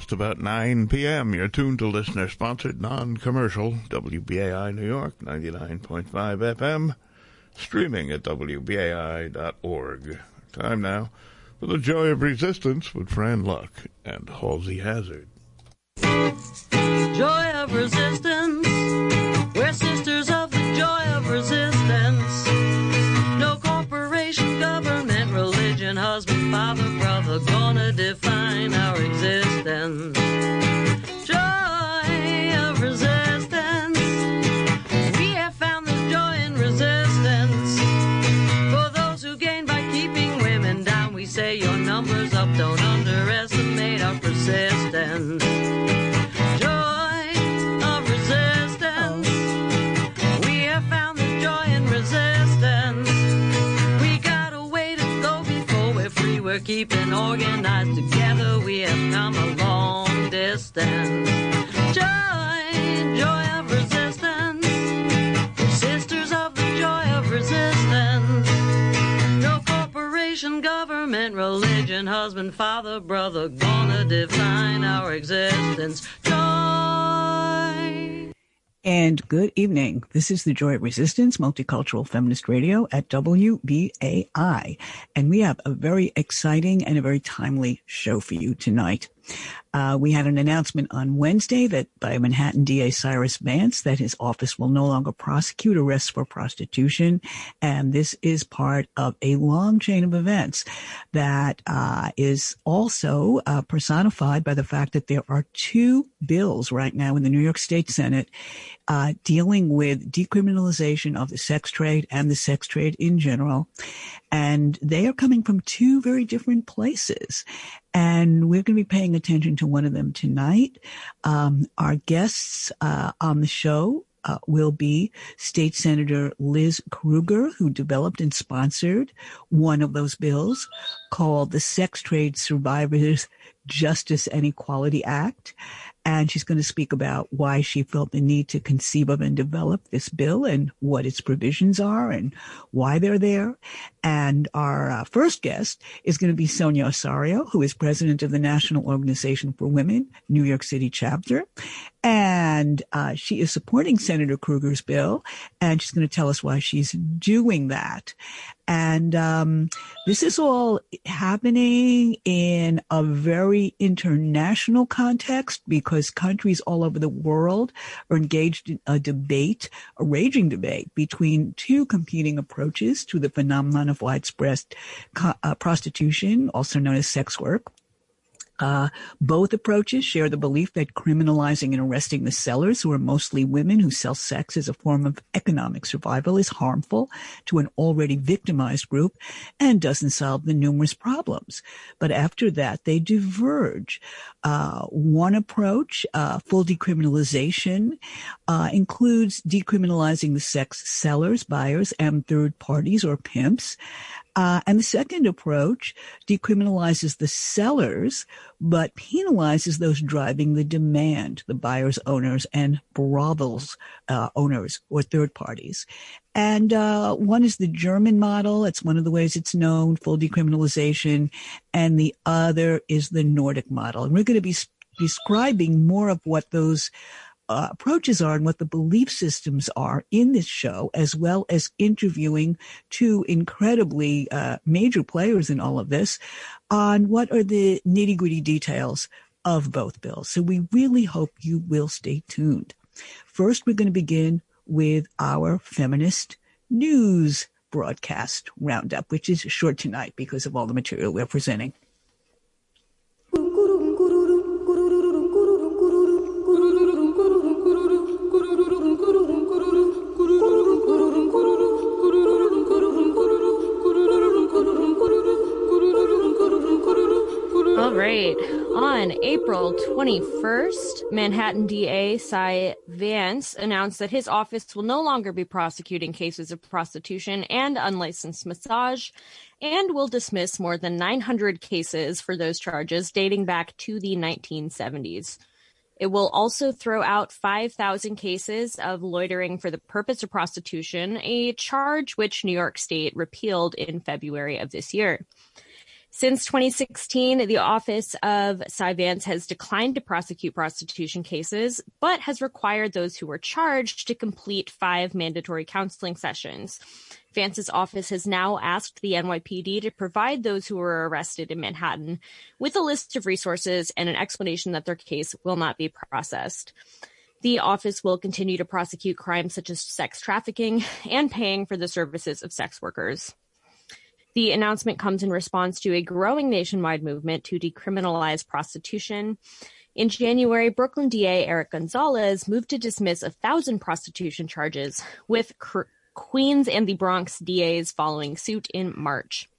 just about 9 p.m. You're tuned to listener-sponsored, non-commercial WBAI New York, 99.5 FM, streaming at WBAI.org. Time now for The Joy of Resistance with Fran Luck and Halsey Hazard. Joy of Resistance, we're sisters of the joy of resistance. No corporation, government, religion, husband, father, brother, gonna define our existence. Joy of resistance, we have found this joy in resistance. For those who gain by keeping women down, we say your numbers up, don't underestimate our persistence. We're keeping organized together. We have come a long distance. Joy of resistance. Sisters of the joy of resistance. No corporation, government, religion, husband, father, brother, gonna define our existence. Joy. And good evening. This is the Joy of Resistance, Multicultural Feminist Radio at WBAI. And we have a very exciting and a very timely show for you tonight. We had an announcement on Wednesday that by Manhattan DA Cyrus Vance that his office will no longer prosecute arrests for prostitution. And this is part of a long chain of events that is also personified by the fact that there are two bills right now in the New York State Senate dealing with decriminalization of the sex trade and the sex trade in general. And they are coming from two very different places. And we're going to be paying attention to one of them tonight. Our guests on the show will be State Senator Liz Krueger, who developed and sponsored one of those bills called the Sex Trade Survivors Justice and Equality Act. And she's going to speak about why she felt the need to conceive of and develop this bill and what its provisions are and why they're there. And our first guest is going to be Sonia Osorio, who is president of the National Organization for Women, New York City chapter. And she is supporting Senator Krueger's bill, and she's going to tell us why she's doing that. And this is all happening in a very international context because countries all over the world are engaged in a debate, a raging debate between two competing approaches to the phenomenon of widespread prostitution, also known as sex work. Both approaches share the belief that criminalizing and arresting the sellers, who are mostly women who sell sex as a form of economic survival, is harmful to an already victimized group and doesn't solve the numerous problems. But after that, they diverge. One approach, full decriminalization, includes decriminalizing the sex sellers, buyers, and third parties or pimps. And the second approach decriminalizes the sellers, but penalizes those driving the demand, the buyers, owners, and brothels owners or third parties. And one is the German model. It's one of the ways it's known, full decriminalization. And the other is the Nordic model. And we're going to be describing more of what those approaches are and what the belief systems are in this show, as well as interviewing two incredibly major players in all of this on what are the nitty-gritty details of both bills. So we really hope you will stay tuned. First, we're going to begin with our feminist news broadcast roundup, which is short tonight because of all the material we're presenting. All right. On April 21st, Manhattan DA Cy Vance announced that his office will no longer be prosecuting cases of prostitution and unlicensed massage, and will dismiss more than 900 cases for those charges dating back to the 1970s. It will also throw out 5,000 cases of loitering for the purpose of prostitution, a charge which New York State repealed in February of this year. Since 2016, the Office of Cy Vance has declined to prosecute prostitution cases, but has required those who were charged to complete 5 mandatory counseling sessions. Vance's office has now asked the NYPD to provide those who were arrested in Manhattan with a list of resources and an explanation that their case will not be processed. The office will continue to prosecute crimes such as sex trafficking and paying for the services of sex workers. The announcement comes in response to a growing nationwide movement to decriminalize prostitution. In January, Brooklyn DA Eric Gonzalez moved to dismiss 1,000 prostitution charges, with Queens and the Bronx DAs following suit in March.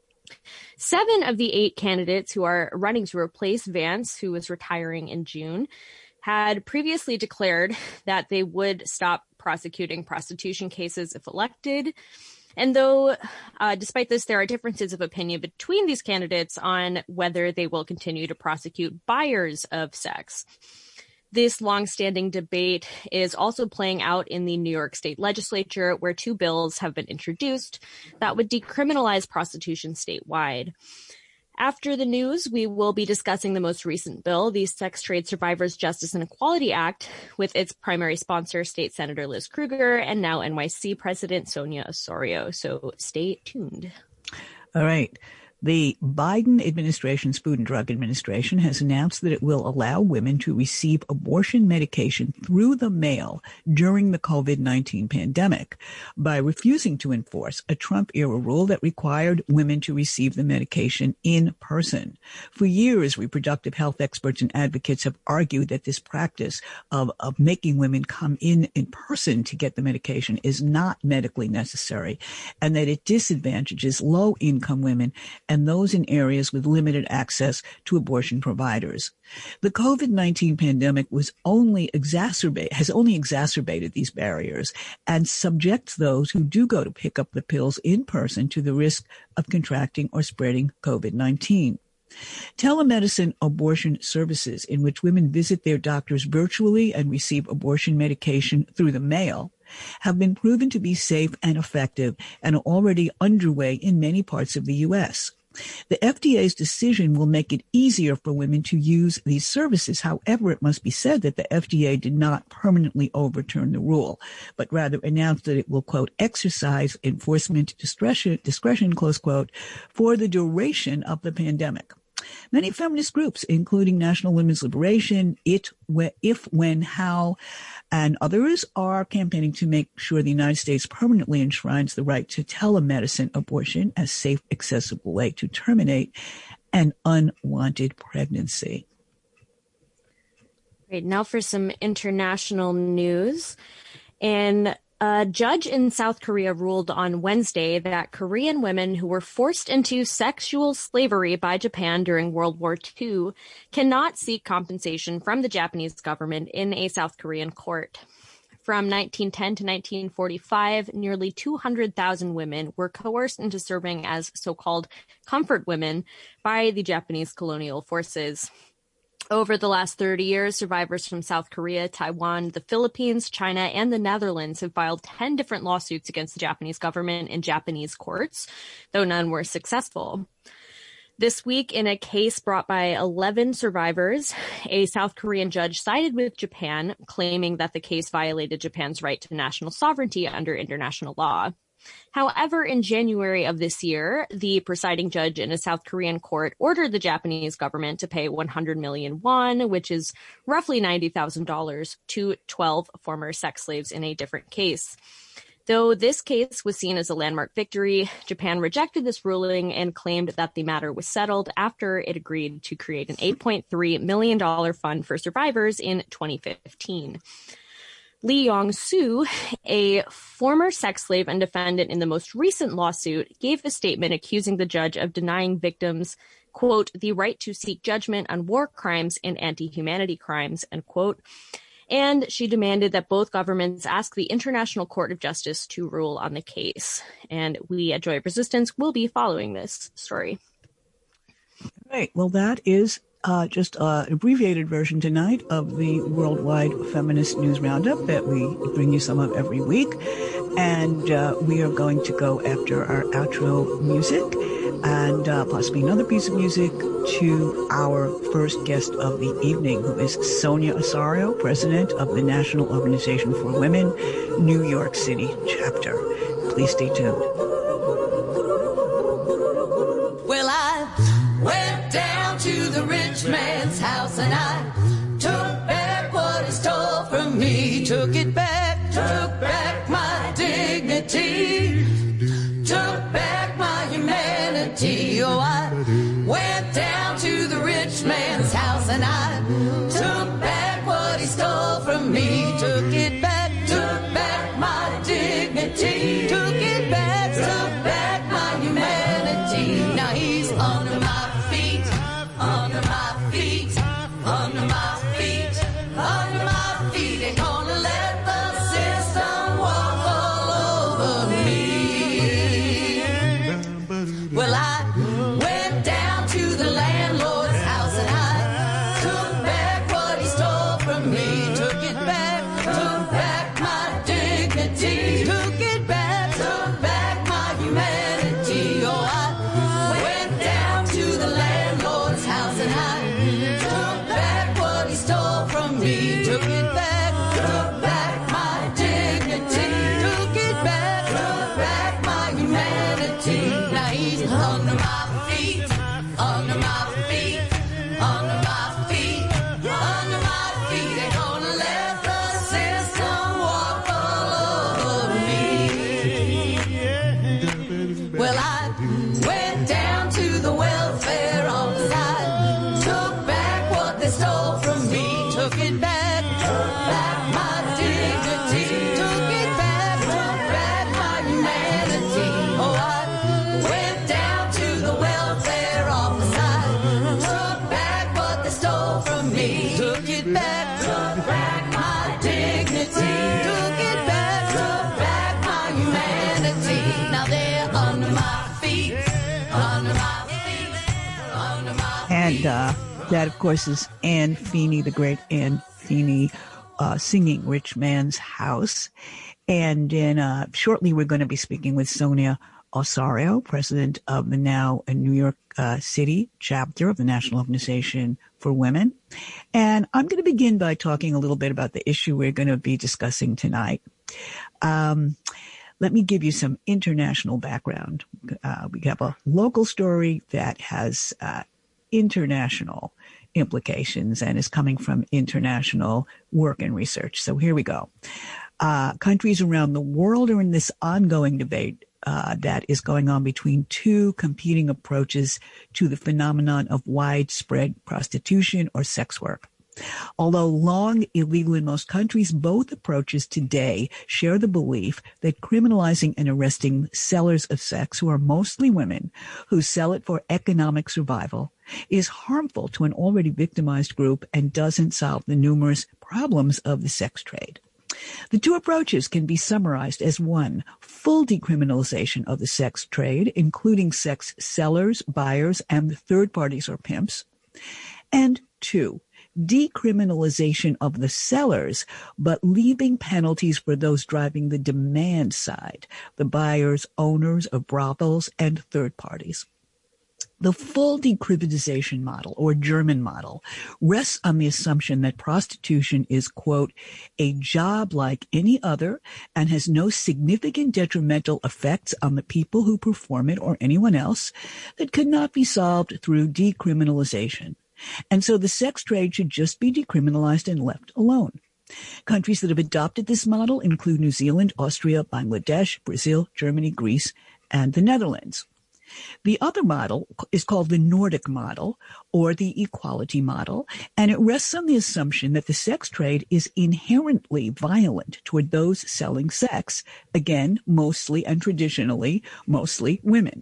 7 of the 8 candidates who are running to replace Vance, who was retiring in June, had previously declared that they would stop prosecuting prostitution cases if elected. And though, despite this, there are differences of opinion between these candidates on whether they will continue to prosecute buyers of sex. This longstanding debate is also playing out in the New York State legislature, where 2 bills have been introduced that would decriminalize prostitution statewide. After the news, we will be discussing the most recent bill, the Sex Trade Survivors Justice and Equality Act, with its primary sponsor, State Senator Liz Krueger, and now NYC President Sonia Osorio. So stay tuned. All right. The Biden administration's Food and Drug Administration has announced that it will allow women to receive abortion medication through the mail during the COVID-19 pandemic by refusing to enforce a Trump-era rule that required women to receive the medication in person. For years, reproductive health experts and advocates have argued that this practice of making women come in person to get the medication is not medically necessary, and that it disadvantages low-income women and those in areas with limited access to abortion providers. The COVID-19 pandemic has only exacerbated these barriers and subjects those who do go to pick up the pills in person to the risk of contracting or spreading COVID-19. Telemedicine abortion services, in which women visit their doctors virtually and receive abortion medication through the mail, have been proven to be safe and effective and are already underway in many parts of the U.S. The FDA's decision will make it easier for women to use these services. However, it must be said that the FDA did not permanently overturn the rule, but rather announced that it will, quote, exercise enforcement discretion, close quote, for the duration of the pandemic. Many feminist groups, including National Women's Liberation, If, When, How, and others, are campaigning to make sure the United States permanently enshrines the right to telemedicine abortion as a safe, accessible way to terminate an unwanted pregnancy. Great. Now for some international news. A judge in South Korea ruled on Wednesday that Korean women who were forced into sexual slavery by Japan during World War II cannot seek compensation from the Japanese government in a South Korean court. From 1910 to 1945, nearly 200,000 women were coerced into serving as so-called comfort women by the Japanese colonial forces. Over the last 30 years, survivors from South Korea, Taiwan, the Philippines, China, and the Netherlands have filed 10 different lawsuits against the Japanese government in Japanese courts, though none were successful. This week, in a case brought by 11 survivors, a South Korean judge sided with Japan, claiming that the case violated Japan's right to national sovereignty under international law. However, in January of this year, the presiding judge in a South Korean court ordered the Japanese government to pay 100 million won, which is roughly $90,000, to 12 former sex slaves in a different case. Though this case was seen as a landmark victory, Japan rejected this ruling and claimed that the matter was settled after it agreed to create an $8.3 million fund for survivors in 2015. Lee Yong-soo, a former sex slave and defendant in the most recent lawsuit, gave a statement accusing the judge of denying victims, quote, the right to seek judgment on war crimes and anti-humanity crimes, end quote. And she demanded that both governments ask the International Court of Justice to rule on the case. And we at Joy of Resistance will be following this story. Right. Well, that is just an abbreviated version tonight of the Worldwide Feminist News Roundup that we bring you some of every week. And we are going to go after our outro music and possibly another piece of music to our first guest of the evening, who is Sonia Osorio, president of the National Organization for Women, New York City chapter. Please stay tuned. Well, I went down to the rich man's house and I took back what he stole from me. Took it back, took back my dignity, took back my humanity. Oh, I went down to the rich man's house and I took back what he stole from me. Took it back, took back my dignity, took it back, took back my humanity. Now he's under my feet, under my feet, under my feet, under my feet. Ain't gonna let the system walk all over me. Well, I went down to the landlord's house and I took back what he stole from me. Took it back, took back my dignity, took it back, took back my humanity. Oh, I went down to the landlord's house and I took back what he stole from me. Took it back, took back my dignity, took it back, took back my humanity. Now he's under my feet, under my feet, under my feet, under my feet. Ain't gonna let the system walk all over me. Well, I went down to the welfare office. I took back what they stole from me. Took it back, took back my dignity, took it back, took back my humanity. Oh, I went down to the welfare office. I took back what they stole from me. Took it back, took back my dignity, took it back, took back my humanity. Now they're under my feet, under my feet, under my feet. And that, of course, is Anne Feeney, the great Anne Feeney, singing Rich Man's House. And then shortly we're going to be speaking with Sonia Osorio, president of the now New York City chapter of the National Organization for Women. And I'm going to begin by talking a little bit about the issue we're going to be discussing tonight. Let me give you some international background. We have a local story that has international implications and is coming from international work and research. So here we go. Countries around the world are in this ongoing debate that is going on between two competing approaches to the phenomenon of widespread prostitution or sex work. Although long illegal in most countries, both approaches today share the belief that criminalizing and arresting sellers of sex, who are mostly women who sell it for economic survival, is harmful to an already victimized group and doesn't solve the numerous problems of the sex trade. The two approaches can be summarized as: one, full decriminalization of the sex trade, including sex sellers, buyers, and third parties or pimps; and two, decriminalization of the sellers, but leaving penalties for those driving the demand side, the buyers, owners of brothels, and third parties. The full decriminalization model, or German model, rests on the assumption that prostitution is, quote, a job like any other and has no significant detrimental effects on the people who perform it or anyone else that could not be solved through decriminalization. And so the sex trade should just be decriminalized and left alone. Countries that have adopted this model include New Zealand, Austria, Bangladesh, Brazil, Germany, Greece, and the Netherlands. The other model is called the Nordic model, or the equality model, and it rests on the assumption that the sex trade is inherently violent toward those selling sex, again, mostly and traditionally, mostly women,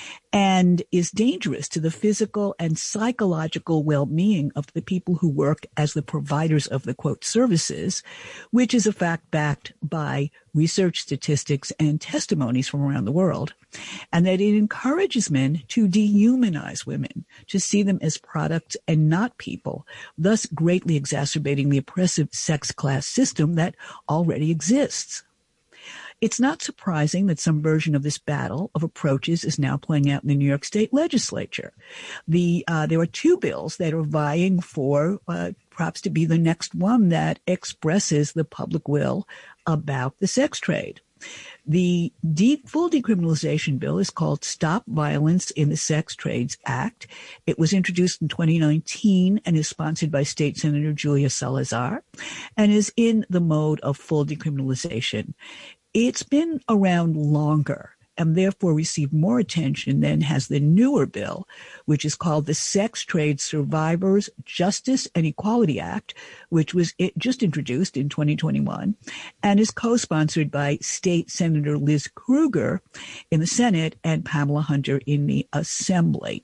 and is dangerous to the physical and psychological well-being of the people who work as the providers of the, quote, services, which is a fact backed by research, statistics, and testimonies from around the world, and that it encourages men to dehumanize women, to see them as products and not people, thus greatly exacerbating the oppressive sex class system that already exists. It's not surprising that some version of this battle of approaches is now playing out in the New York State legislature. There are two bills that are vying for perhaps to be the next one that expresses the public will about the sex trade. The full decriminalization bill is called Stop Violence in the Sex Trades Act. It was introduced in 2019 and is sponsored by State Senator Julia Salazar and is in the mode of full decriminalization. It's been around longer and therefore received more attention than has the newer bill, which is called the Sex Trade Survivors Justice and Equality Act, which was just introduced in 2021 and is co-sponsored by State Senator Liz Krueger in the Senate and Pamela Hunter in the Assembly.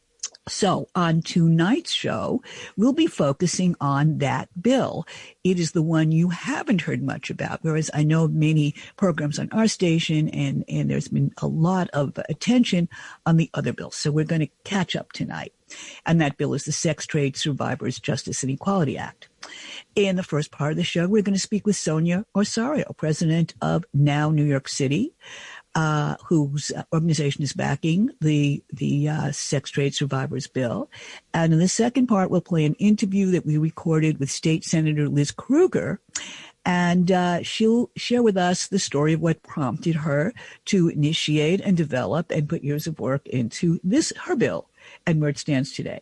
So on tonight's show, we'll be focusing on that bill. It is the one you haven't heard much about, whereas I know many programs on our station and there's been a lot of attention on the other bills. So we're going to catch up tonight. And that bill is the Sex Trade Survivors Justice and Equality Act. In the first part of the show, we're going to speak with Sonia Osorio, president of Now New York City, whose organization is backing the Sex Trade Survivors Bill. And in the second part, we'll play an interview that we recorded with State Senator Liz Krueger. And she'll share with us the story of what prompted her to initiate and develop and put years of work into her bill and where it stands today.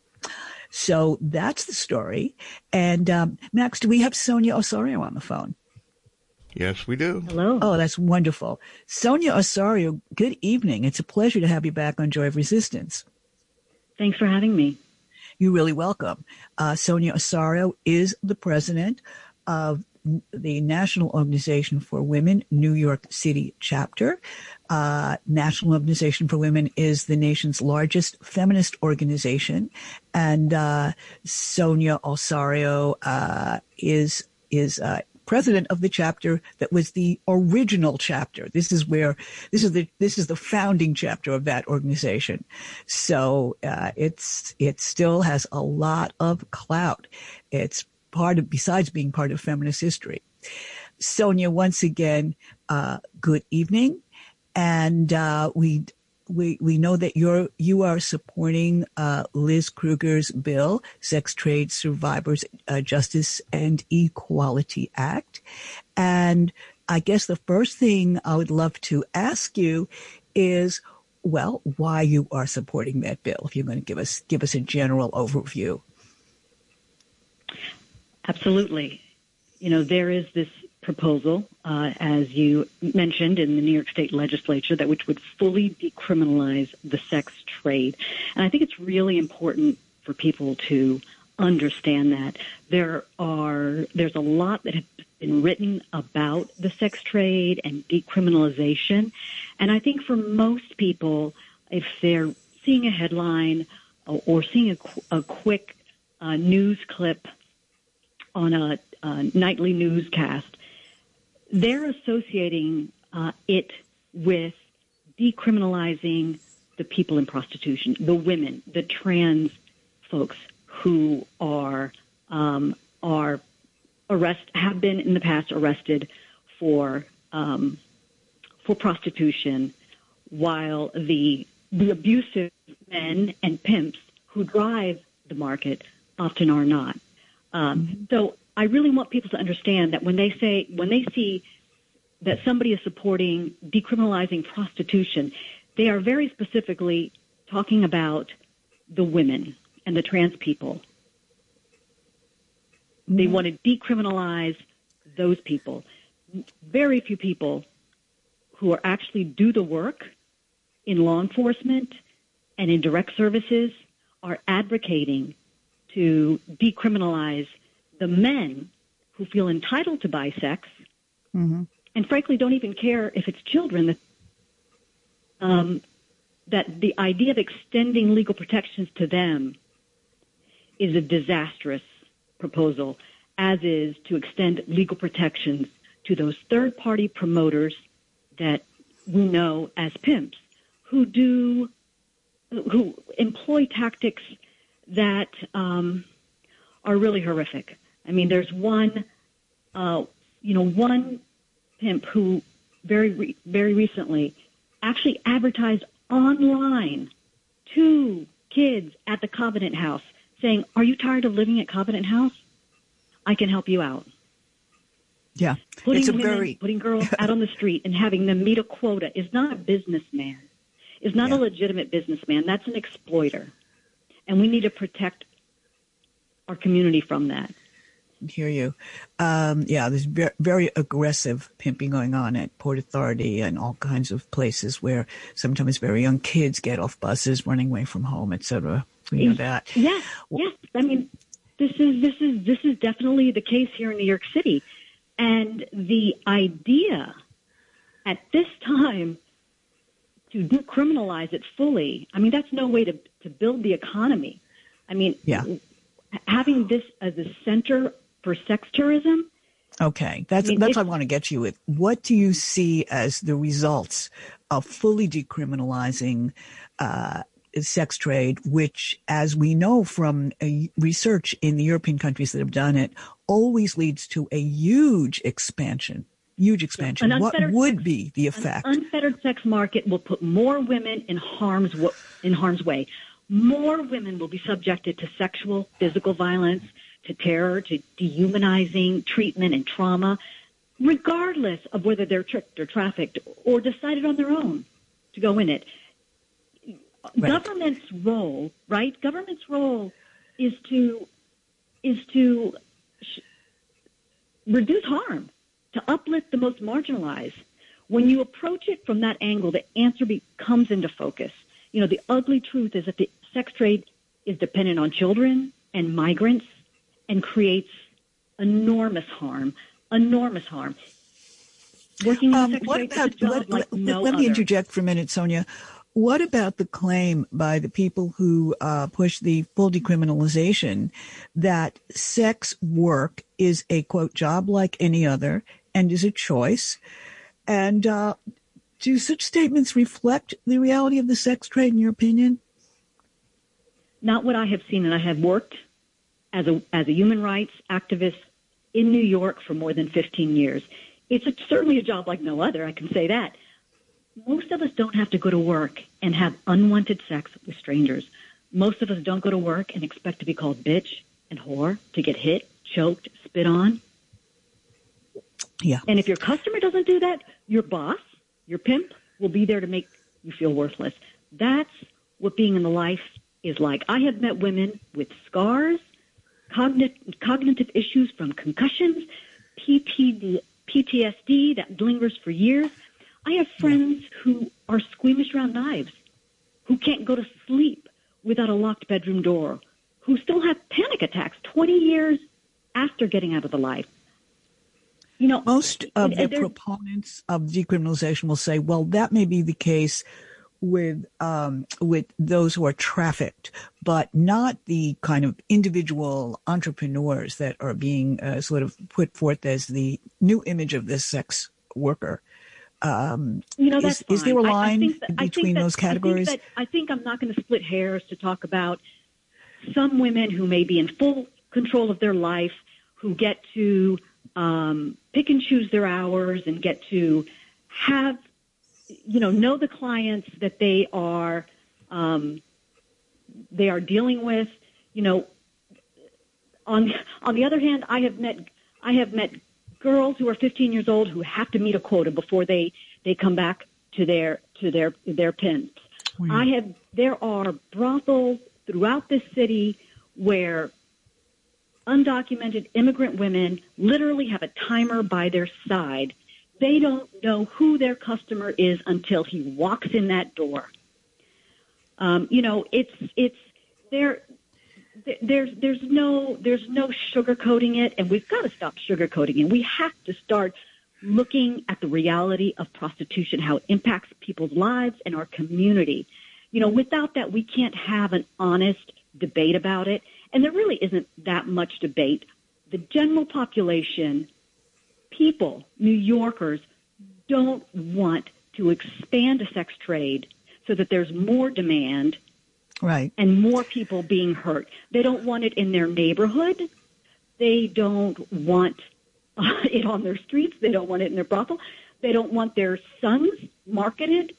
So that's the story. And Max, do we have Sonia Osorio on the phone? Yes, we do. Hello. Oh, that's wonderful. Sonia Osorio, good evening. It's a pleasure to have you back on Joy of Resistance. Thanks for having me. You're really welcome. Sonia Osorio is the president of the National Organization for Women, New York City chapter. National Organization for Women is the nation's largest feminist organization. And Sonia Osorio is president of the chapter that was the original chapter. This is the founding chapter of that organization. So it still has a lot of clout. It's besides being part of feminist history. Sonia, once again, good evening, and we know that you are supporting Liz Krueger's bill, Sex Trade Survivors Justice and Equality Act. And I guess the first thing I would love to ask you is, well, why you are supporting that bill, if you're going to give us a general overview. Absolutely. There is this proposal, as you mentioned, in the New York State legislature, which would fully decriminalize the sex trade. And I think it's really important for people to understand that there's a lot that has been written about the sex trade and decriminalization. And I think for most people, if they're seeing a headline or seeing a quick news clip on a nightly newscast, they're associating it with decriminalizing the people in prostitution, the women, the trans folks who have been in the past arrested for prostitution, while the abusive men and pimps who drive the market often are not. So I really want people to understand that when they see that somebody is supporting decriminalizing prostitution, they are very specifically talking about the women and the trans people. They want to decriminalize those people. Very few people who actually do the work in law enforcement and in direct services are advocating to decriminalize the men who feel entitled to buy sex, and frankly don't even care if it's children. That the idea of extending legal protections to them is a disastrous proposal, as is to extend legal protections to those third-party promoters that we know as pimps, who employ tactics that are really horrific. I mean, there's one pimp who very recently actually advertised online to kids at the Covenant House saying, "Are you tired of living at Covenant House? I can help you out." Yeah. Putting girls out on the street and having them meet a quota is not a businessman. Is not a legitimate businessman. That's an exploiter. And we need to protect our community from that. Hear you. There's very aggressive pimping going on at Port Authority and all kinds of places where sometimes very young kids get off buses running away from home, etc. We know that. Yes. I mean, this is definitely the case here in New York City. And the idea at this time to decriminalize it fully, I mean, that's no way to build the economy. I mean, having this as a center for sex tourism. Okay, that's what I want to get you with. What do you see as the results of fully decriminalizing sex trade, which, as we know from research in the European countries that have done it, always leads to a huge expansion? What would be the effect? An unfettered sex market will put more women in harm's way. More women will be subjected to sexual, physical violence, to terror, to dehumanizing treatment and trauma, regardless of whether they're tricked or trafficked or decided on their own to go in it. Right. Government's role is to reduce harm, to uplift the most marginalized. When you approach it from that angle, the answer comes into focus. You know, the ugly truth is that the sex trade is dependent on children and migrants and creates enormous harm. Working in sex trade is a job like no Let other. me interject for a minute, Sonia. What about the claim by the people who push the full decriminalization that sex work is a, quote, job like any other and is a choice? And do such statements reflect the reality of the sex trade, in your opinion? Not what I have seen, and I have worked as a human rights activist in New York for more than 15 years. It's certainly a job like no other, I can say that. Most of us don't have to go to work and have unwanted sex with strangers. Most of us don't go to work and expect to be called bitch and whore, to get hit, choked, spit on. Yeah. And if your customer doesn't do that, your boss, your pimp, will be there to make you feel worthless. That's what being in the life is like. I have met women with scars, cognitive issues from concussions, PTSD that lingers for years. I have friends who are squeamish around knives, who can't go to sleep without a locked bedroom door, who still have panic attacks 20 years after getting out of the life. You know, most of the proponents of decriminalization will say, well, that may be the case with those who are trafficked, but not the kind of individual entrepreneurs that are being sort of put forth as the new image of this sex worker. That's is there a line between those categories? I think I'm not going to split hairs to talk about some women who may be in full control of their life, who get to pick and choose their hours and get to have, know the clients that they are dealing with. On the other hand, I have met girls who are 15 years old who have to meet a quota before they come back to their pimps. Mm. There are brothels throughout this city where undocumented immigrant women literally have a timer by their side. They don't know who their customer is until he walks in that door. It's there. There's no sugarcoating it, and we've got to stop sugarcoating it. We have to start looking at the reality of prostitution, how it impacts people's lives and our community. Without that, we can't have an honest debate about it, and there really isn't that much debate. The general population, people, New Yorkers, don't want to expand the sex trade so that there's more demand. Right. And more people being hurt. They don't want it in their neighborhood. They don't want it on their streets. They don't want it in their brothel. They don't want their sons marketed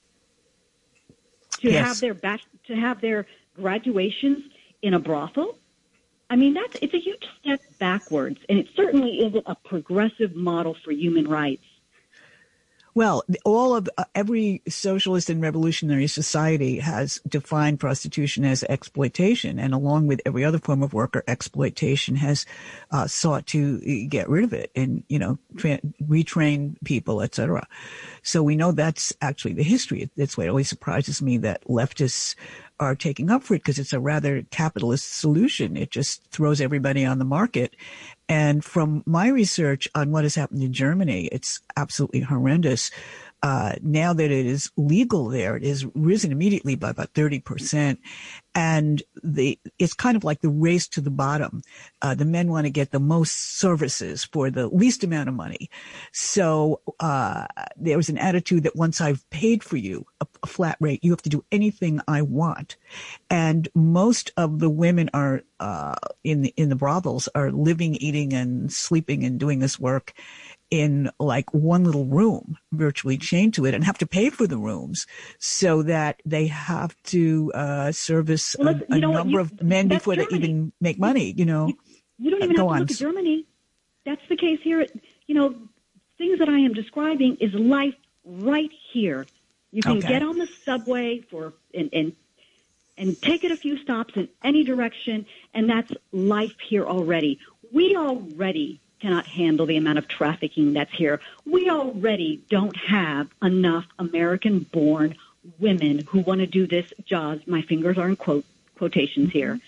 to Yes. have their graduations in a brothel. I mean, it's a huge step backwards, and it certainly isn't a progressive model for human rights. Well, every socialist and revolutionary society has defined prostitution as exploitation, and along with every other form of worker exploitation, has sought to get rid of it and retrain people, etc. So we know that's actually the history. That's why it always surprises me that leftists are taking up for it, because it's a rather capitalist solution. It just throws everybody on the market. And from my research on what has happened in Germany, it's absolutely horrendous. Now that it is legal there, it has risen immediately by about 30%. And it's kind of like the race to the bottom. The men want to get the most services for the least amount of money. So there was an attitude that once I've paid for you a flat rate, you have to do anything I want. And most of the women are in the brothels are living, eating, and sleeping and doing this work in like one little room, virtually chained to it, and have to pay for the rooms so that they have to service a number of men before Germany. they even make money. You don't even have to look at Germany. That's the case here. Things that I am describing is life right here. You can get on the subway and take it a few stops in any direction, and that's life here already. We already cannot handle the amount of trafficking that's here. We already don't have enough American-born women who want to do this job. My fingers are in quotations here.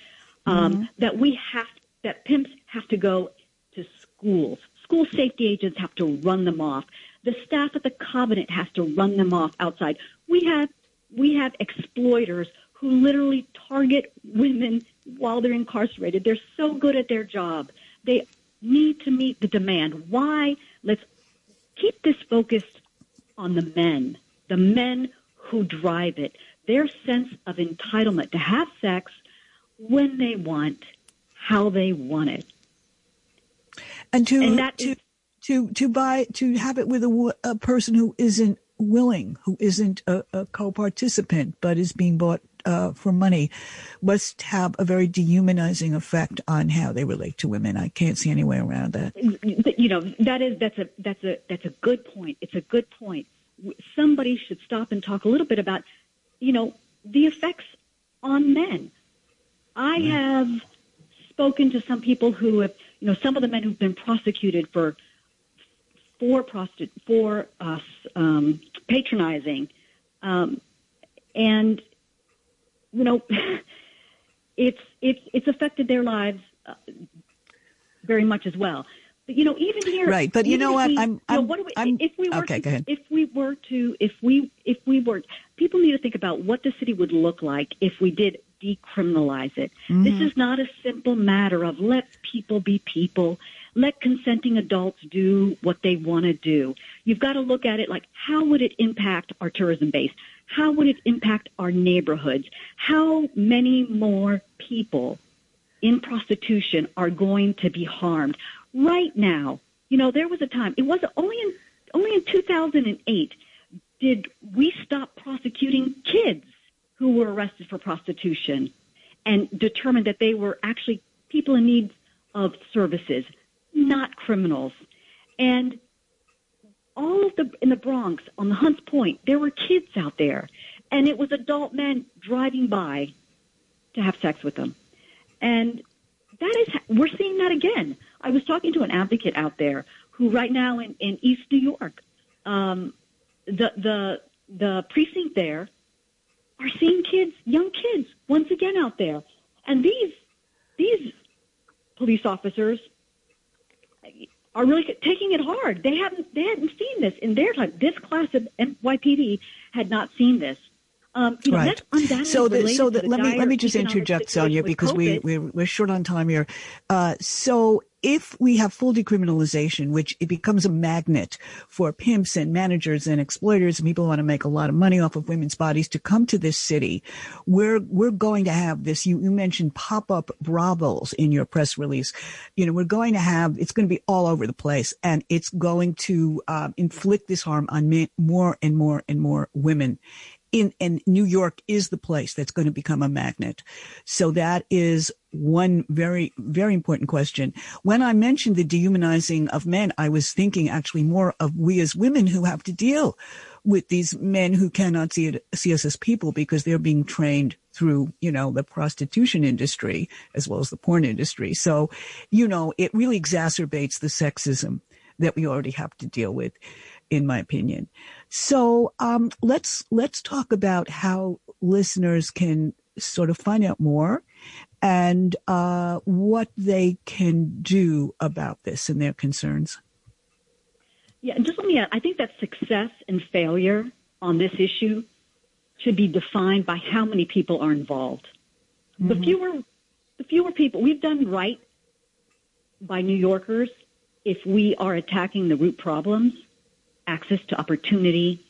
That pimps have to go to schools. School safety agents have to run them off. The staff at the Covenant has to run them off outside. We have exploiters who literally target women while they're incarcerated. They're so good at their job. They need to meet the demand. Why? Let's keep this focused on the men who drive it, their sense of entitlement to have sex when they want, how they want it. And to have it with a person who isn't willing, who isn't a co-participant, but is being bought for money, must have a very dehumanizing effect on how they relate to women. I can't see any way around that. That's a good point. It's a good point. Somebody should stop and talk a little bit about, the effects on men. I have spoken to some people who have, some of the men who've been prosecuted for patronizing, and it's affected their lives very much as well. But even here, right? But you know what? People need to think about what the city would look like if we did decriminalize it. Mm-hmm. This is not a simple matter of let people be people. Let consenting adults do what they want to do. You've got to look at it like, how would it impact our tourism base? How would it impact our neighborhoods? How many more people in prostitution are going to be harmed? Right now, there was a time, it was only in 2008 did we stop prosecuting kids who were arrested for prostitution and determined that they were actually people in need of services, not criminals. And in the Bronx, on the Hunts Point, there were kids out there, and it was adult men driving by to have sex with them. And we're seeing that again. I was talking to an advocate out there who right now in East New York, the precinct there are seeing young kids once again out there. And these police officers are really taking it hard. They hadn't seen this in their time. This class of NYPD had not seen this. Right. Let me just interject, Sonia, because we're short on time here. So if we have full decriminalization, which it becomes a magnet for pimps and managers and exploiters and people who want to make a lot of money off of women's bodies to come to this city, we're going to have this. You mentioned pop-up brothels in your press release. We're going to have, it's going to be all over the place, and it's going to inflict this harm on more and more and more women. And New York is the place that's going to become a magnet. So that is one very, very important question. When I mentioned the dehumanizing of men, I was thinking actually more of we as women who have to deal with these men who cannot see us as people because they're being trained through, the prostitution industry as well as the porn industry. So, it really exacerbates the sexism that we already have to deal with, in my opinion. So let's talk about how listeners can sort of find out more and what they can do about this and their concerns. Yeah, and just let me add, I think that success and failure on this issue should be defined by how many people are involved. Mm-hmm. The fewer people, we've done right by New Yorkers if we are attacking the root problems. Access to opportunity,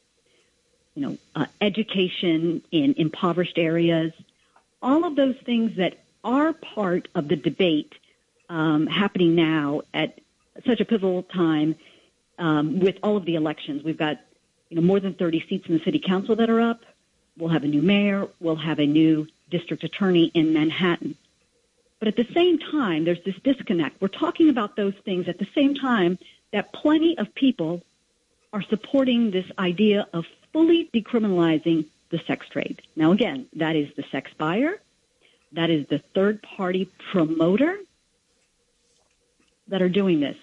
education in impoverished areas, all of those things that are part of the debate happening now at such a pivotal time with all of the elections. We've got more than 30 seats in the city council that are up. We'll have a new mayor. We'll have a new district attorney in Manhattan. But at the same time, there's this disconnect. We're talking about those things at the same time that plenty of people are supporting this idea of fully decriminalizing the sex trade. Now, again, that is the sex buyer, that is the third-party promoter that are doing this.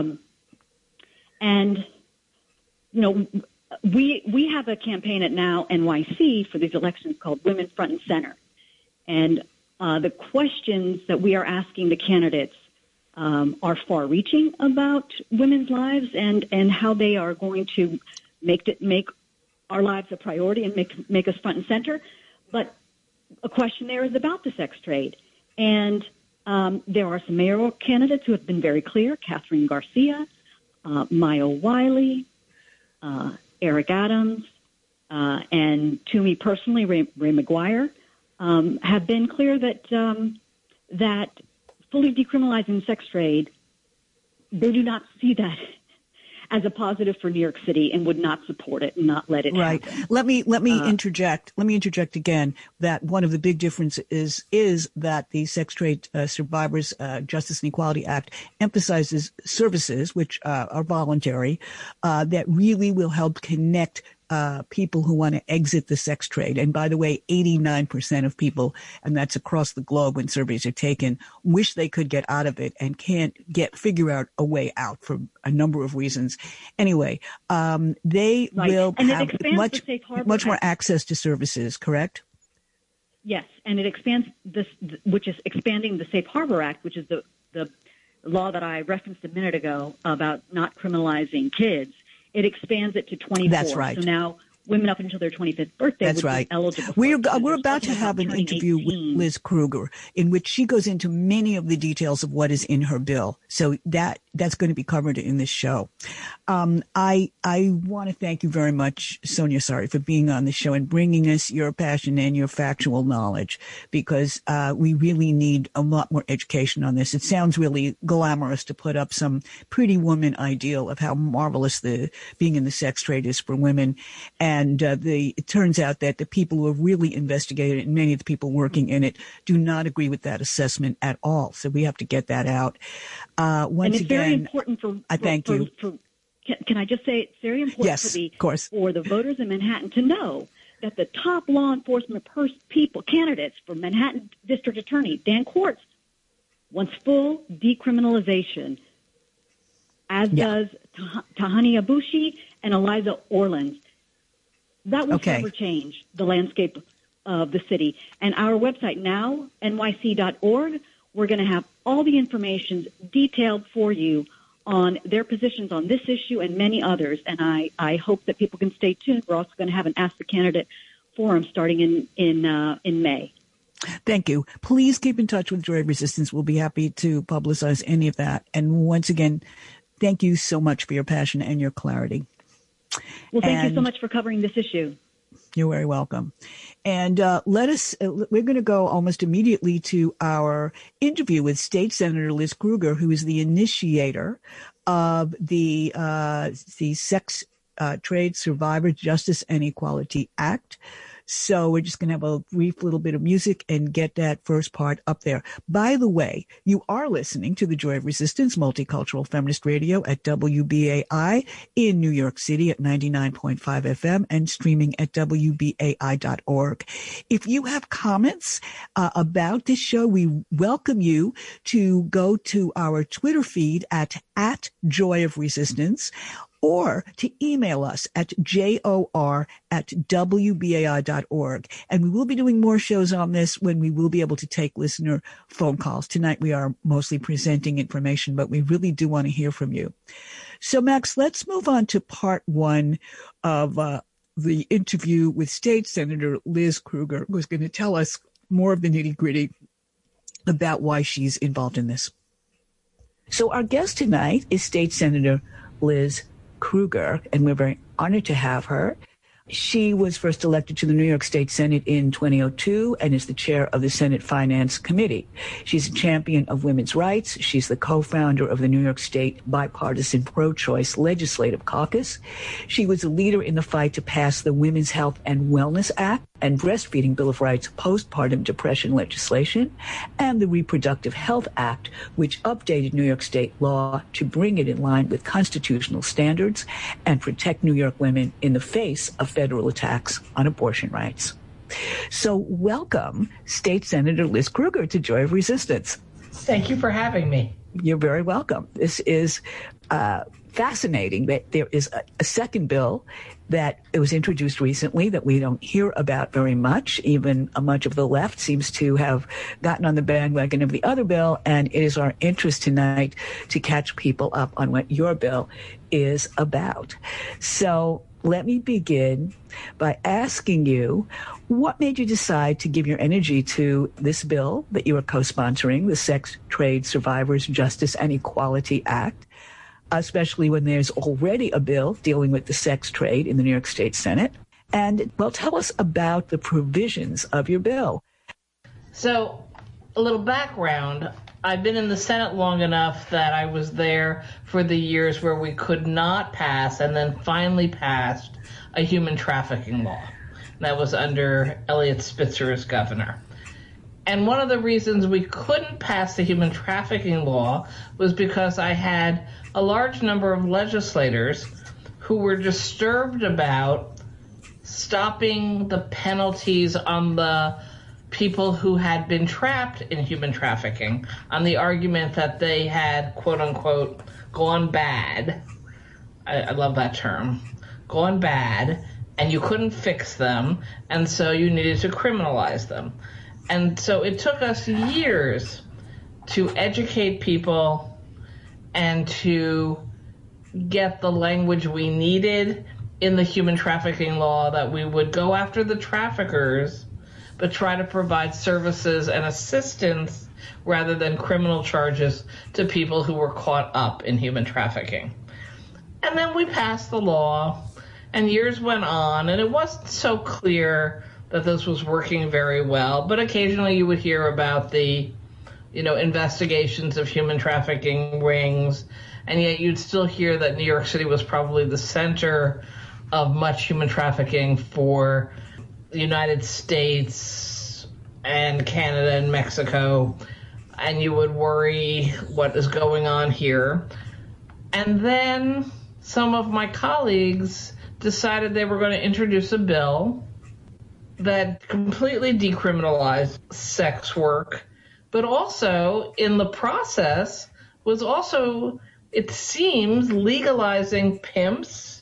We have a campaign at Now NYC for these elections called Women Front and Center. And the questions that we are asking the candidates are far-reaching about women's lives and how they are going to make our lives a priority and make us front and center. But a question there is about the sex trade. And there are some mayoral candidates who have been very clear, Catherine Garcia, Maya Wiley, Eric Adams, and to me personally, Ray McGuire, have been clear that fully decriminalizing the sex trade, they do not see that as a positive for New York City and would not support it and not let it happen. Let me interject. Let me interject again that one of the big differences is that the Sex Trade Survivors Justice and Equality Act emphasizes services, which are voluntary, that really will help connect people who want to exit the sex trade. And by the way, 89% of people, and that's across the globe when surveys are taken, wish they could get out of it and can't figure out a way out for a number of reasons. Anyway, they will have much more access to services, correct? Yes, and it expands this, which is expanding the Safe Harbor Act, which is the law that I referenced a minute ago about not criminalizing kids. It expands it to 24. That's right. So now women up until their 25th birthday would be eligible. We're about to have an interview with Liz Kruger in which she goes into many of the details of what is in her bill. So that's going to be covered in this show. I want to thank you very much, Sonia Sari, for being on the show and bringing us your passion and your factual knowledge, because we really need a lot more education on this. It sounds really glamorous to put up some pretty woman ideal of how marvelous the being in the sex trade is for women. And it turns out that the people who have really investigated it, and many of the people working in it, do not agree with that assessment at all. So we have to get that out. Once it's again, very important thank you. Can I just say it's very important for the voters in Manhattan to know that the top law enforcement candidates for Manhattan District Attorney, Dan Quartz, wants full decriminalization, as does Tahani Abushi and Eliza Orland. That will forever change the landscape of the city. And our website now, nyc.org, we're going to have all the information detailed for you on their positions on this issue and many others. And I hope that people can stay tuned. We're also going to have an Ask the Candidate forum starting in May. Thank you. Please keep in touch with Joy of Resistance. We'll be happy to publicize any of that. And once again, thank you so much for your passion and your clarity. Well, thank you so much for covering this issue. You're very welcome. And we're going to go almost immediately to our interview with State Senator Liz Krueger, who is the initiator of the Sex Trade Survivors Justice and Equality Act. So we're just going to have a brief little bit of music and get that first part up there. By the way, you are listening to the Joy of Resistance Multicultural Feminist Radio at WBAI in New York City at 99.5 FM and streaming at WBAI.org. If you have comments about this show, we welcome you to go to our Twitter feed at Joy of Resistance, or to email us at jor@wbai.org. And we will be doing more shows on this when we will be able to take listener phone calls. Tonight we are mostly presenting information, but we really do want to hear from you. So, Max, let's move on to part one of the interview with State Senator Liz Krueger, who's going to tell us more of the nitty-gritty about why she's involved in this. So our guest tonight is State Senator Liz Krueger, and we're very honored to have her. She was first elected to the New York State Senate in 2002 and is the chair of the Senate Finance Committee. She's a champion of women's rights. She's the co-founder of the New York State Bipartisan Pro-Choice Legislative Caucus. She was a leader in the fight to pass the Women's Health and Wellness Act and Breastfeeding Bill of Rights postpartum depression legislation, and the Reproductive Health Act, which updated New York State law to bring it in line with constitutional standards and protect New York women in the face of federal attacks on abortion rights. So welcome, State Senator Liz Krueger, to Joy of Resistance. Thank you for having me. You're very welcome. This is fascinating that there is a second bill that it was introduced recently that we don't hear about very much. Even much of the left seems to have gotten on the bandwagon of the other bill, and it is our interest tonight to catch people up on what your bill is about. So let me begin by asking you, what made you decide to give your energy to this bill that you are co-sponsoring, the Sex Trade Survivors Justice and Equality Act, especially when there's already a bill dealing with the sex trade in the New York State Senate? And, well, tell us about the provisions of your bill. So, a little background. I've been in the Senate long enough that I was there for the years where we could not pass and then finally passed a human trafficking law. That was under Eliot Spitzer as governor. And one of the reasons we couldn't pass the human trafficking law was because I had a large number of legislators who were disturbed about stopping the penalties on the people who had been trapped in human trafficking on the argument that they had, quote unquote, gone bad. I love that term. Gone bad, and you couldn't fix them, and so you needed to criminalize them. And so it took us years to educate people and to get the language we needed in the human trafficking law that we would go after the traffickers, but try to provide services and assistance rather than criminal charges to people who were caught up in human trafficking. And then we passed the law, and years went on, and it wasn't so clear that this was working very well, but occasionally you would hear about the, investigations of human trafficking rings, and yet you'd still hear that New York City was probably the center of much human trafficking for the United States and Canada and Mexico, and you would worry what is going on here. And then some of my colleagues decided they were going to introduce a bill that completely decriminalized sex work, but also in the process was also, it seems, legalizing pimps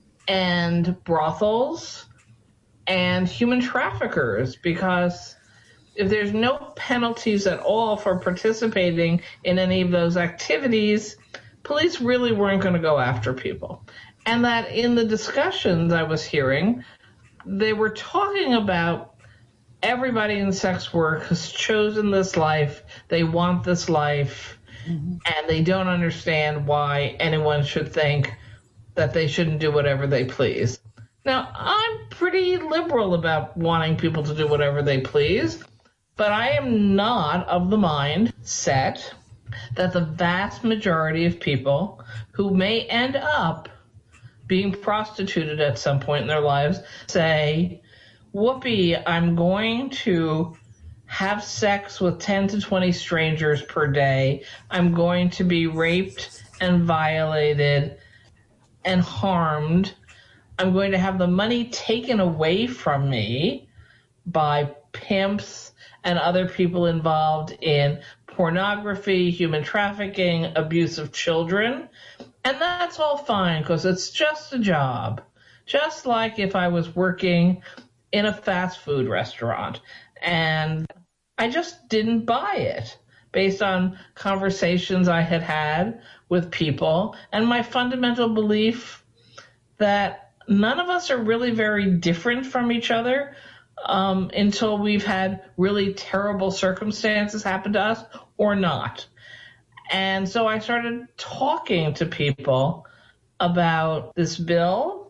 and brothels and human traffickers, because if there's no penalties at all for participating in any of those activities, police really weren't going to go after people. And that in the discussions I was hearing, they were talking about everybody in sex work has chosen this life. They want this life, and they don't understand why anyone should think that they shouldn't do whatever they please. Now, I'm pretty liberal about wanting people to do whatever they please, but I am not of the mindset that the vast majority of people who may end up being prostituted at some point in their lives say, whoopee, I'm going to have sex with 10 to 20 strangers per day. I'm going to be raped and violated and harmed. I'm going to have the money taken away from me by pimps and other people involved in pornography, human trafficking, abuse of children. And that's all fine because it's just a job. Just like if I was working in a fast food restaurant. And I just didn't buy it based on conversations I had had with people and my fundamental belief that none of us are really very different from each other until we've had really terrible circumstances happen to us or not. And so I started talking to people about this bill,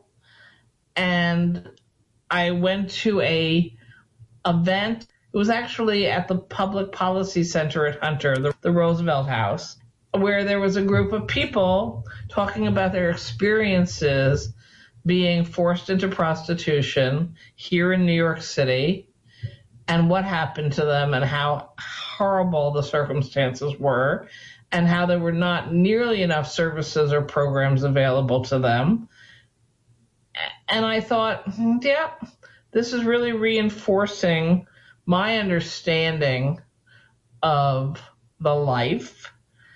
and I went to a event. It was actually at the Public Policy Center at Hunter, the Roosevelt House, where there was a group of people talking about their experiences being forced into prostitution here in New York City and what happened to them and how horrible the circumstances were and how there were not nearly enough services or programs available to them. And I thought, yeah, this is really reinforcing my understanding of the life.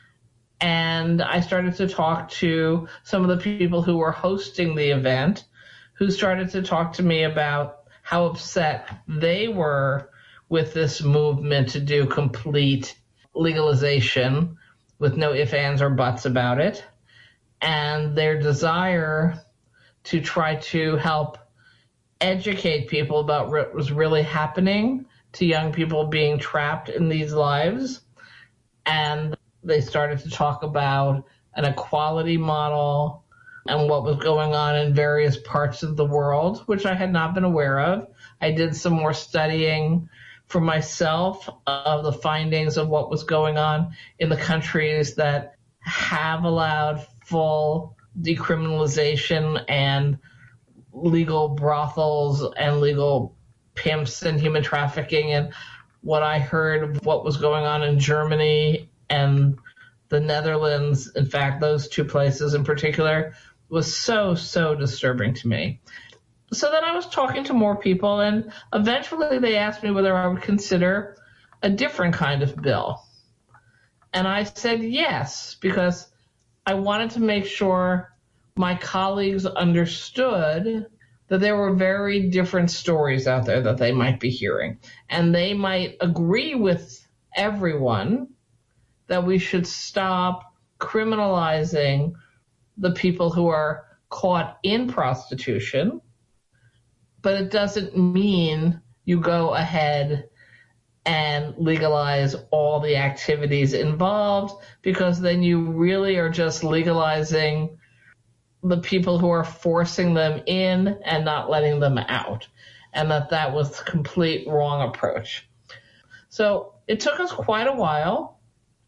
And I started to talk to some of the people who were hosting the event, who started to talk to me about how upset they were with this movement to do complete legalization with no ifs, ands, or buts about it, and their desire to try to help educate people about what was really happening to young people being trapped in these lives. And they started to talk about an equality model and what was going on in various parts of the world, which I had not been aware of. I did some more studying for myself of the findings of what was going on in the countries that have allowed full decriminalization and legal brothels and legal pimps and human trafficking. And what I heard of what was going on in Germany and the Netherlands, in fact, those two places in particular, was so, so disturbing to me. So then I was talking to more people, and eventually they asked me whether I would consider a different kind of bill. And I said yes, because I wanted to make sure my colleagues understood that there were very different stories out there that they might be hearing. And they might agree with everyone that we should stop criminalizing the people who are caught in prostitution, but it doesn't mean you go ahead and legalize all the activities involved, because then you really are just legalizing the people who are forcing them in and not letting them out, and that was a complete wrong approach. So it took us quite a while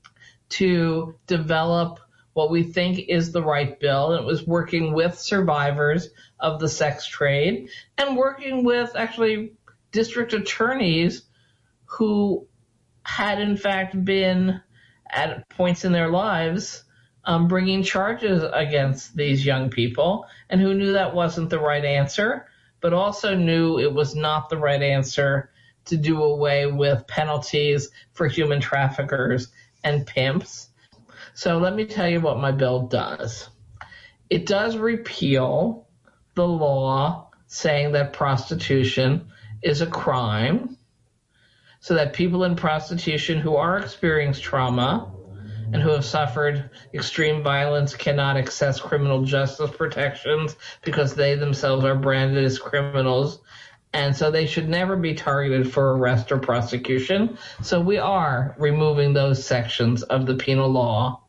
to develop what we think is the right bill. It was working with survivors of the sex trade and working with actually district attorneys who had in fact been at points in their lives bringing charges against these young people, and who knew that wasn't the right answer, but also knew it was not the right answer to do away with penalties for human traffickers and pimps. So let me tell you what my bill does. It does repeal the law saying that prostitution is a crime, so that people in prostitution who are experiencing trauma and who have suffered extreme violence cannot access criminal justice protections because they themselves are branded as criminals And so they should never be targeted for arrest or prosecution. So we are removing those sections of the penal law.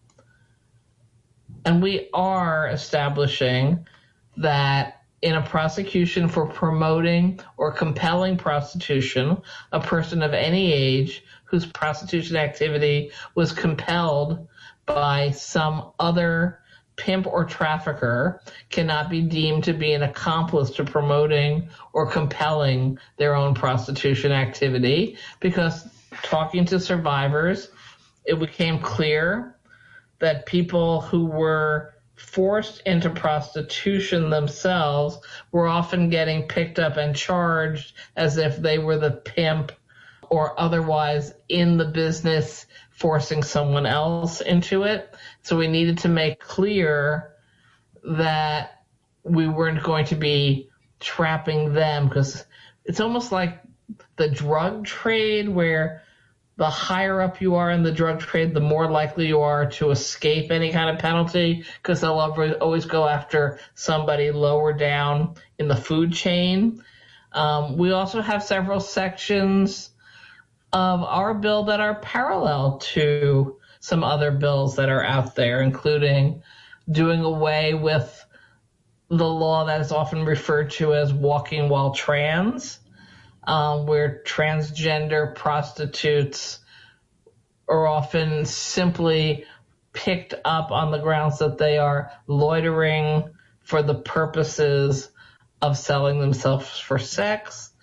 And we are establishing that in a prosecution for promoting or compelling prostitution, a person of any age whose prostitution activity was compelled by some other pimp or trafficker cannot be deemed to be an accomplice to promoting or compelling their own prostitution activity, because talking to survivors, it became clear that people who were forced into prostitution themselves were often getting picked up and charged as if they were the pimp or otherwise in the business forcing someone else into it. So we needed to make clear that we weren't going to be trapping them, because it's almost like the drug trade, where the higher up you are in the drug trade, the more likely you are to escape any kind of penalty, because they'll always go after somebody lower down in the food chain. We also have several sections of our bill that are parallel to some other bills that are out there, including doing away with the law that is often referred to as walking while trans, where transgender prostitutes are often simply picked up on the grounds that they are loitering for the purposes of selling themselves for sex,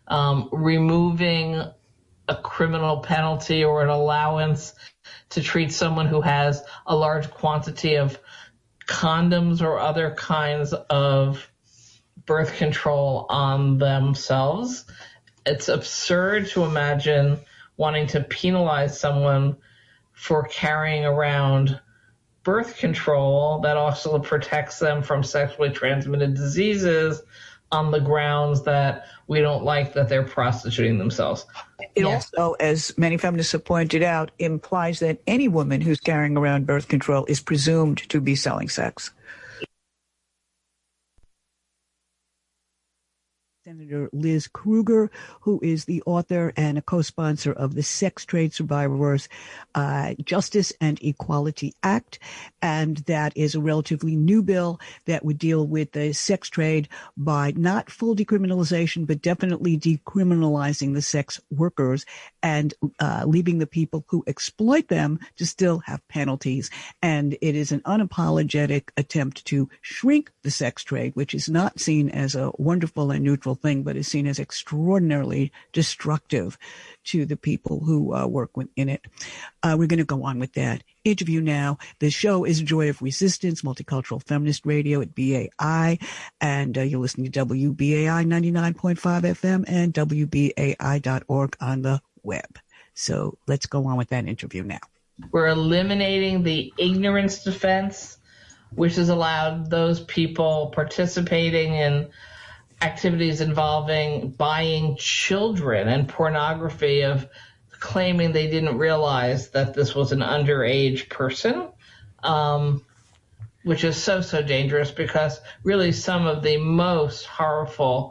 removing a criminal penalty or an allowance to treat someone who has a large quantity of condoms or other kinds of birth control on themselves. It's absurd to imagine wanting to penalize someone for carrying around birth control that also protects them from sexually transmitted diseases on the grounds that we don't like that they're prostituting themselves. It also, as many feminists have pointed out, implies that any woman who's carrying around birth control is presumed to be selling sex. Senator Liz Krueger, who is the author and a co-sponsor of the Sex Trade Survivors Justice and Equality Act. And that is a relatively new bill that would deal with the sex trade by not full decriminalization, but definitely decriminalizing the sex workers and leaving the people who exploit them to still have penalties. And it is an unapologetic attempt to shrink the sex trade, which is not seen as a wonderful and neutral thing, but is seen as extraordinarily destructive to the people who work in it. We're going to go on with that interview now. The show is Joy of Resistance, Multicultural Feminist Radio at BAI, and you're listening to WBAI 99.5 FM and WBAI.org on the web. So let's go on with that interview now. We're eliminating the ignorance defense, which has allowed those people participating in activities involving buying children and pornography of claiming they didn't realize that this was an underage person, which is so dangerous, because really some of the most horrible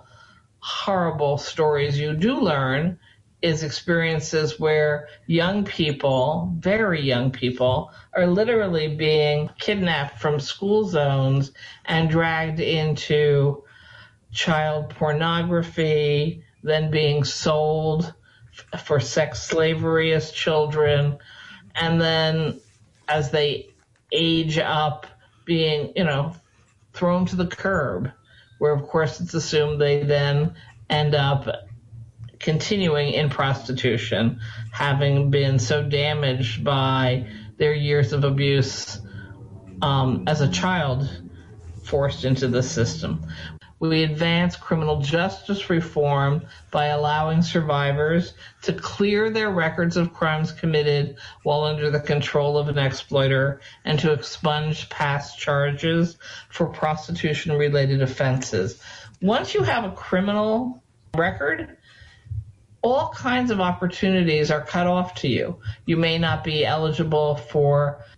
stories you do learn is experiences where young people, very young people, are literally being kidnapped from school zones and dragged into child pornography, then being sold for sex slavery as children, and then as they age up being, thrown to the curb, where of course it's assumed they then end up continuing in prostitution, having been so damaged by their years of abuse as a child forced into the system. We advance criminal justice reform by allowing survivors to clear their records of crimes committed while under the control of an exploiter, and to expunge past charges for prostitution-related offenses. Once you have a criminal record, all kinds of opportunities are cut off to you. You may not be eligible for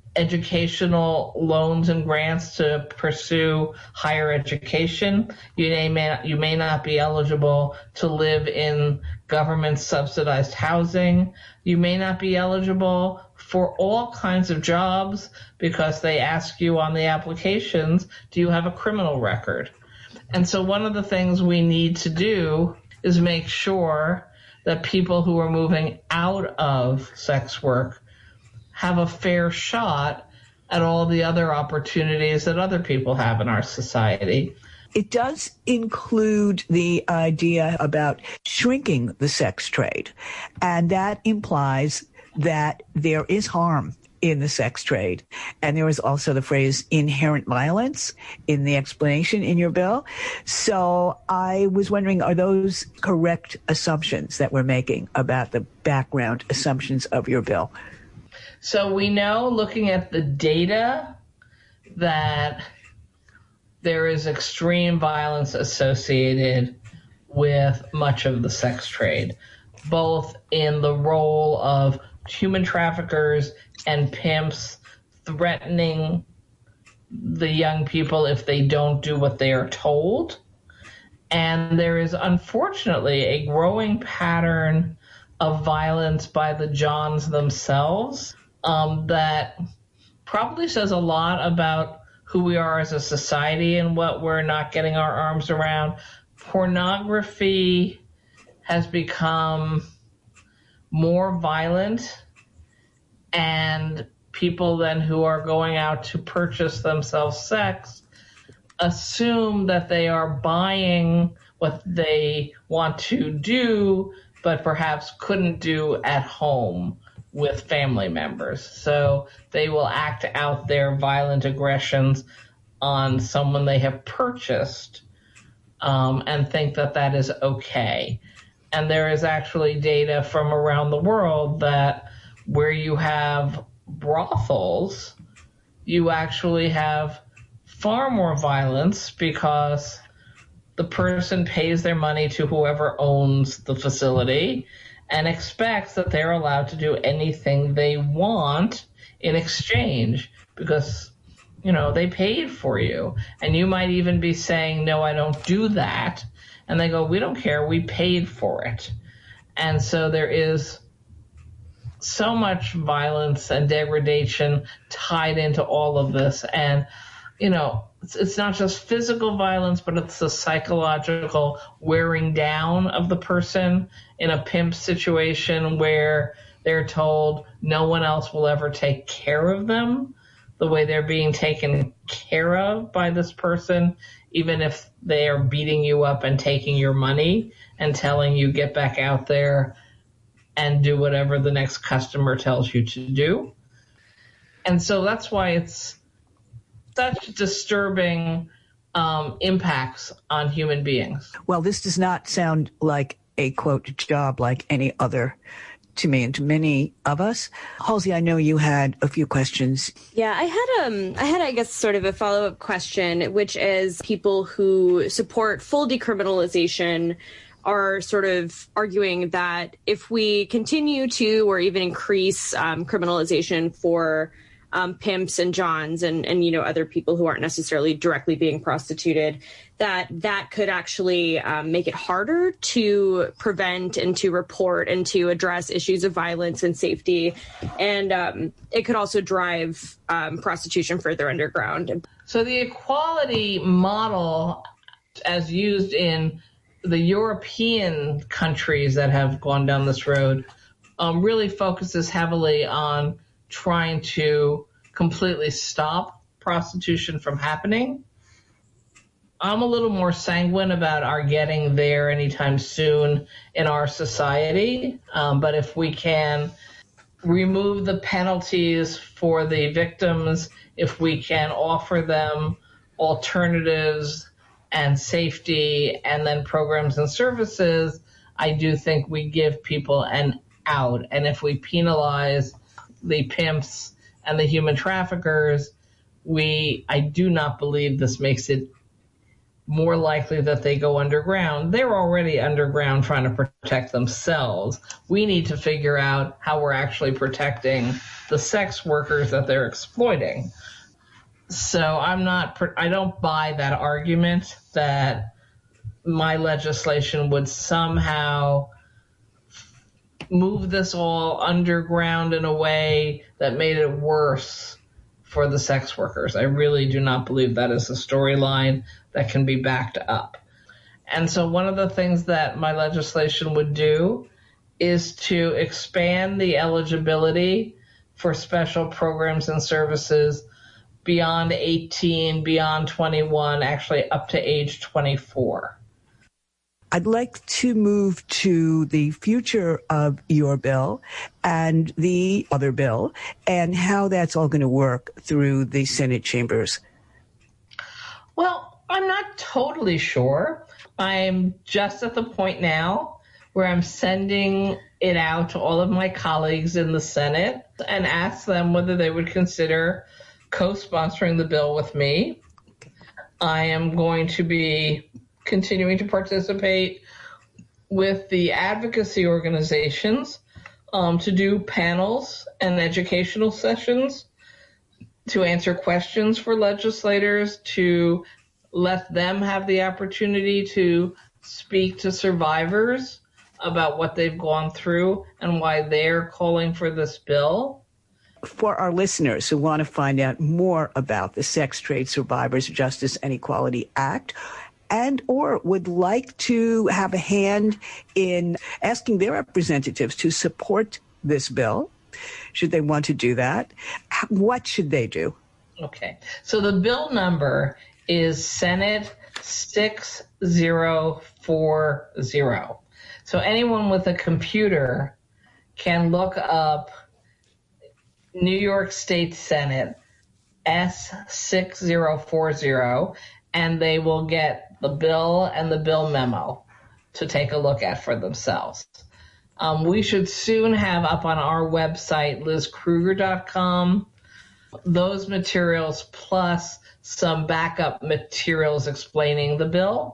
educational loans and grants to pursue higher education. You may not be eligible to live in government subsidized housing. You may not be eligible for all kinds of jobs because they ask you on the applications, do you have a criminal record? And so one of the things we need to do is make sure that people who are moving out of sex work have a fair shot at all the other opportunities that other people have in our society. It does include the idea about shrinking the sex trade, and that implies that there is harm in the sex trade. And there is also the phrase inherent violence in the explanation in your bill. So I was wondering, are those correct assumptions that we're making about the background assumptions of your bill? So we know, looking at the data, that there is extreme violence associated with much of the sex trade, both in the role of human traffickers and pimps threatening the young people if they don't do what they are told. And there is unfortunately a growing pattern of violence by the Johns themselves that probably says a lot about who we are as a society and what we're not getting our arms around. Pornography has become more violent, and people then who are going out to purchase themselves sex assume that they are buying what they want to do, but perhaps couldn't do at home with family members. So they will act out their violent aggressions on someone they have purchased and think that that is okay. And there is actually data from around the world that where you have brothels, you actually have far more violence because the person pays their money to whoever owns the facility and expects that they're allowed to do anything they want in exchange because, you know, they paid for you. And you might even be saying, no, I don't do that. And they go, we don't care, we paid for it. And so there is so much violence and degradation tied into all of this. And, you know, it's not just physical violence, but it's the psychological wearing down of the person in a pimp situation where they're told no one else will ever take care of them the way they're being taken care of by this person, even if they are beating you up and taking your money and telling you get back out there and do whatever the next customer tells you to do. And so that's why it's such disturbing impacts on human beings. Well, this does not sound like a, quote, job like any other to me and to many of us. Halsey, I know you had a few questions. Yeah, I had, I guess, sort of a follow-up question, which is people who support full decriminalization are sort of arguing that if we continue to or even increase criminalization for pimps and johns and you know, other people who aren't necessarily directly being prostituted, that could actually make it harder to prevent and to report and to address issues of violence and safety. And it could also drive prostitution further underground. So the equality model, as used in the European countries that have gone down this road, really focuses heavily on trying to completely stop prostitution from happening. I'm a little more sanguine about our getting there anytime soon in our society. But if we can remove the penalties for the victims, if we can offer them alternatives and safety and then programs and services, I do think we give people an out. And if we penalize the pimps and the human traffickers, I do not believe this makes it more likely that they go underground. They're already underground trying to protect themselves. We need to figure out how we're actually protecting the sex workers that they're exploiting. So I don't buy that argument that my legislation would somehow move this all underground in a way that made it worse for the sex workers. I really do not believe that is a storyline that can be backed up. And so one of the things that my legislation would do is to expand the eligibility for special programs and services beyond 18, beyond 21, actually up to age 24. I'd like to move to the future of your bill and the other bill and how that's all going to work through the Senate chambers. Well, I'm not totally sure. I'm just at the point now where I'm sending it out to all of my colleagues in the Senate and ask them whether they would consider co-sponsoring the bill with me. I am going to be continuing to participate with the advocacy organizations to do panels and educational sessions to answer questions for legislators, to let them have the opportunity to speak to survivors about what they've gone through and why they're calling for this bill. For our listeners who want to find out more about the Sex Trade Survivors Justice and Equality Act, and or would like to have a hand in asking their representatives to support this bill, should they want to do that, what should they do? Okay. So the bill number is Senate 6040. So anyone with a computer can look up New York State Senate S6040, and they will get the bill and the bill memo to take a look at for themselves. We should soon have up on our website, LizKruger.com, those materials plus some backup materials explaining the bill.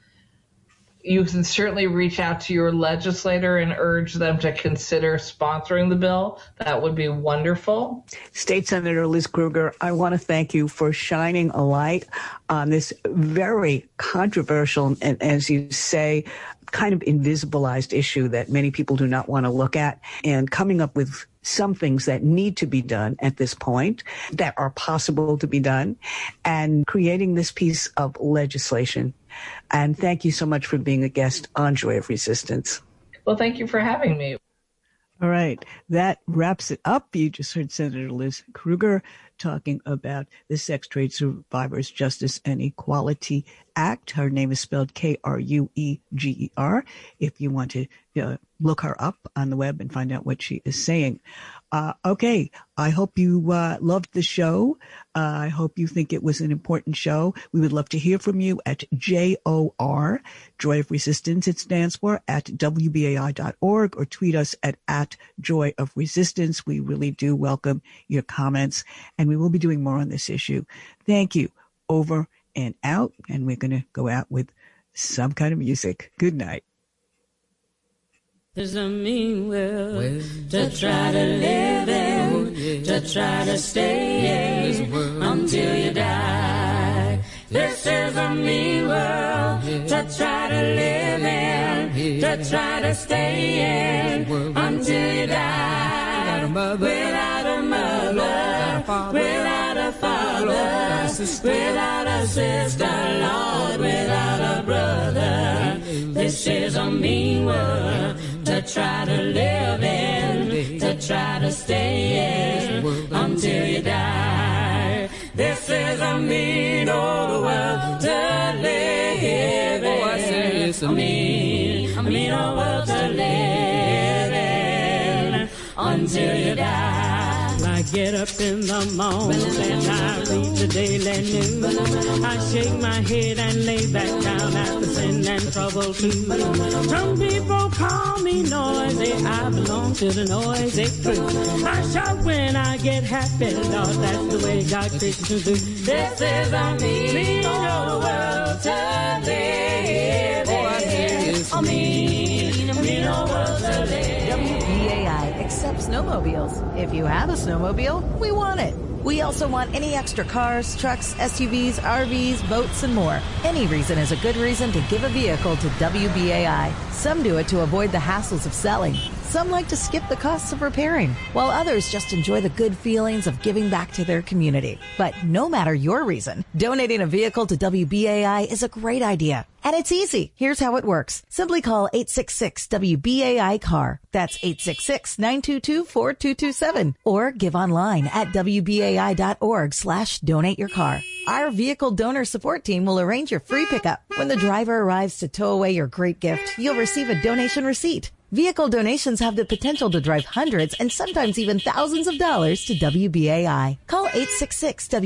You can certainly reach out to your legislator and urge them to consider sponsoring the bill. That would be wonderful. State Senator Liz Kruger, I want to thank you for shining a light on this very controversial and, as you say, kind of invisibilized issue that many people do not want to look at, and coming up with some things that need to be done at this point, that are possible to be done, and creating this piece of legislation. And thank you so much for being a guest on Joy of Resistance. Well, thank you for having me. All right. That wraps it up. You just heard Senator Liz Kruger talking about the Sex Trade Survivors Justice and Equality Act. Her name is spelled Krueger. If you want to look her up on the web and find out what she is saying. Okay. I hope you loved the show. I hope you think it was an important show. We would love to hear from you at JOR, Joy of Resistance, it stands for, at WBAI.org, or tweet us at Joy of Resistance. We really do welcome your comments, and we will be doing more on this issue. Thank you. Over and out. And we're going to go out with some kind of music. Good night. There's a mean world to try to live in, to try to stay in until you die. This is a mean world to try to live in, to try to stay in until you die. Without a mother, without a father, without a sister, Lord, without a brother. This is a mean world to try to live in, to try to stay in until you die. This is a mean old world to live in. Oh, I say it's a mean old world to live in until you die. I get up in the morning and I read the daily news. I shake my head and lay back down after sin and trouble too. Some people call me noisy, I belong to the noisy crew. I shout when I get happy, Lord, that's the way God Christians do. This is a mean old world world to live. All I need is a meaner world to live. WBAI accepts snowmobiles. If you have a snowmobile, we want it. We also want any extra cars, trucks, SUVs, RVs, boats, and more. Any reason is a good reason to give a vehicle to WBAI. Some do it to avoid the hassles of selling. Some like to skip the costs of repairing, while others just enjoy the good feelings of giving back to their community. But no matter your reason, donating a vehicle to WBAI is a great idea. And it's easy. Here's how it works. Simply call 866-WBAI-CAR. That's 866-922-4227. Or give online at WBAI.org/donate your car. Our vehicle donor support team will arrange your free pickup. When the driver arrives to tow away your great gift, you'll receive a donation receipt. Vehicle donations have the potential to drive hundreds and sometimes even thousands of dollars to WBAI. Call 866